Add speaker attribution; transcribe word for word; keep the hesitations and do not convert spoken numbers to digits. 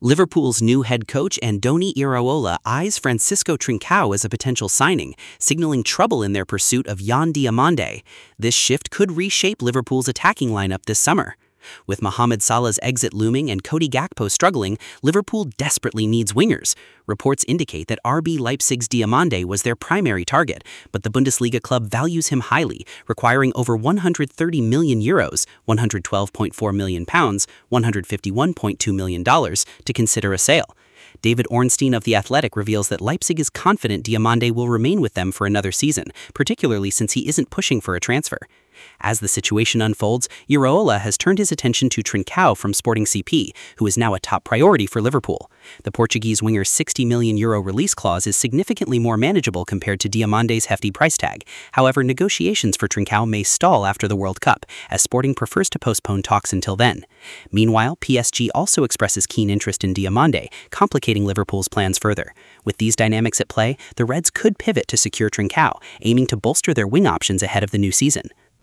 Speaker 1: Liverpool's new head coach Andoni Iraola eyes Francisco Trincao as a potential signing, signaling trouble in their pursuit of Yan Diomande. This shift could reshape Liverpool's attacking lineup this summer. With Mohamed Salah's exit looming and Cody Gakpo struggling, Liverpool desperately needs wingers. Reports indicate that R B Leipzig's Diomande was their primary target, but the Bundesliga club values him highly, requiring over one hundred thirty million euros, one hundred twelve point four million pounds, one hundred fifty-one point two million dollars, to consider a sale. David Ornstein of The Athletic reveals that Leipzig is confident Diomande will remain with them for another season, particularly since he isn't pushing for a transfer. As the situation unfolds, Iraola has turned his attention to Trincao from Sporting C P, who is now a top priority for Liverpool. The Portuguese winger's sixty million euro release clause is significantly more manageable compared to Diamande's hefty price tag. However, negotiations for Trincao may stall after the World Cup, as Sporting prefers to postpone talks until then. Meanwhile, P S G also expresses keen interest in Diomande, complicating Liverpool's plans further. With these dynamics at play, the Reds could pivot to secure Trincao, aiming to bolster their wing options ahead of the new season.